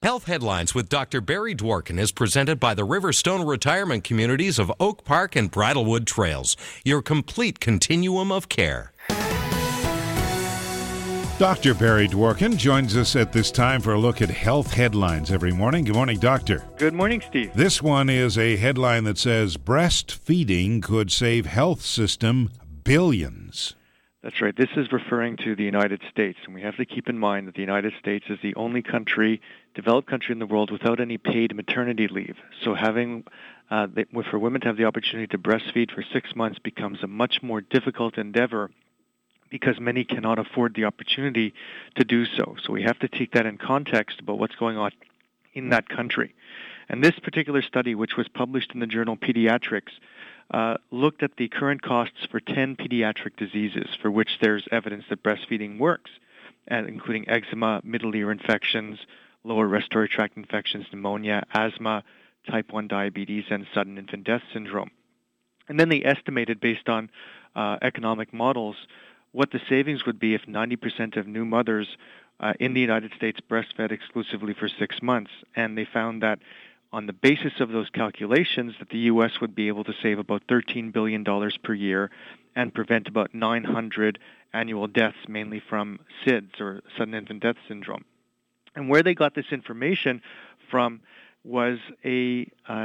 Health Headlines with Dr. Barry Dworkin is presented by the Riverstone Retirement Communities of Oak Park and Bridlewood Trails, your complete continuum of care. Dr. Barry Dworkin joins us at this time for a look at health headlines every morning. Good morning, Doctor. Good morning, Steve. This one is a headline that says, breastfeeding could save health system billions. That's right. This is referring to the United States, and we have to keep in mind that the United States is the only developed country in the world without any paid maternity leave. So for women to have the opportunity to breastfeed for 6 months becomes a much more difficult endeavor because many cannot afford the opportunity to do so. So we have to take that in context about what's going on in that country. And this particular study, which was published in the journal Pediatrics, looked at the current costs for 10 pediatric diseases for which there's evidence that breastfeeding works, including eczema, middle ear infections, lower respiratory tract infections, pneumonia, asthma, type 1 diabetes, and sudden infant death syndrome. And then they estimated, based on economic models, what the savings would be if 90% of new mothers in the United States breastfed exclusively for 6 months. And they found that on the basis of those calculations, that the U.S. would be able to save about $13 billion per year and prevent about 900 annual deaths, mainly from SIDS, or sudden infant death syndrome. And where they got this information from was a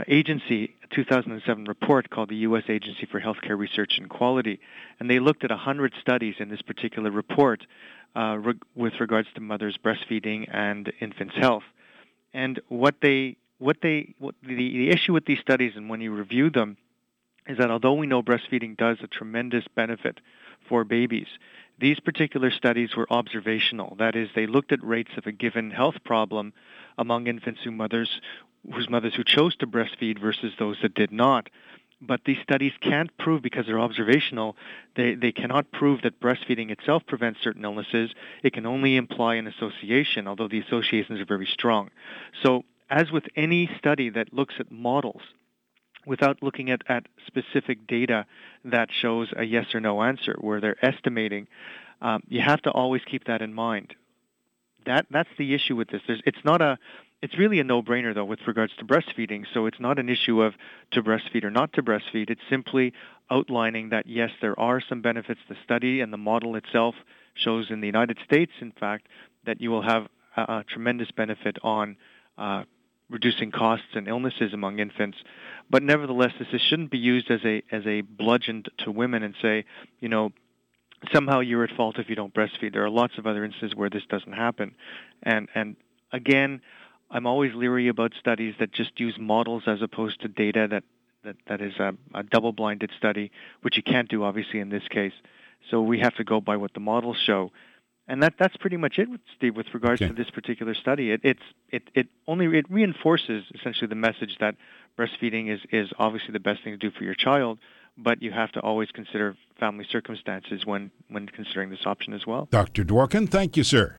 2007 report called the U.S. Agency for Healthcare Research and Quality. And they looked at 100 studies in this particular report with regards to mothers' breastfeeding and infants' health. And the issue with these studies, and when you review them, is that although we know breastfeeding does a tremendous benefit for babies, these particular studies were observational. That is, they looked at rates of a given health problem among infants whose mothers who chose to breastfeed versus those that did not. But these studies can't prove, because they're observational, they cannot prove that breastfeeding itself prevents certain illnesses. It can only imply an association, although the associations are very strong. So, as with any study that looks at models without looking at specific data that shows a yes or no answer, where they're estimating, you have to always keep that in mind. That's the issue with this. It's really a no-brainer, though, with regards to breastfeeding. So it's not an issue of to breastfeed or not to breastfeed. It's simply outlining that, yes, there are some benefits. The study and the model itself shows in the United States, in fact, that you will have a tremendous benefit on reducing costs and illnesses among infants. But nevertheless, this shouldn't be used as a bludgeon to women and say, somehow you're at fault if you don't breastfeed. There are lots of other instances where this doesn't happen. And again, I'm always leery about studies that just use models as opposed to data that is a double-blinded study, which you can't do, obviously, in this case. So we have to go by what the models show. And that's pretty much it, Steve, with regards to this particular study. It reinforces essentially the message that breastfeeding is obviously the best thing to do for your child, but you have to always consider family circumstances when considering this option as well. Dr. Dworkin, thank you, sir.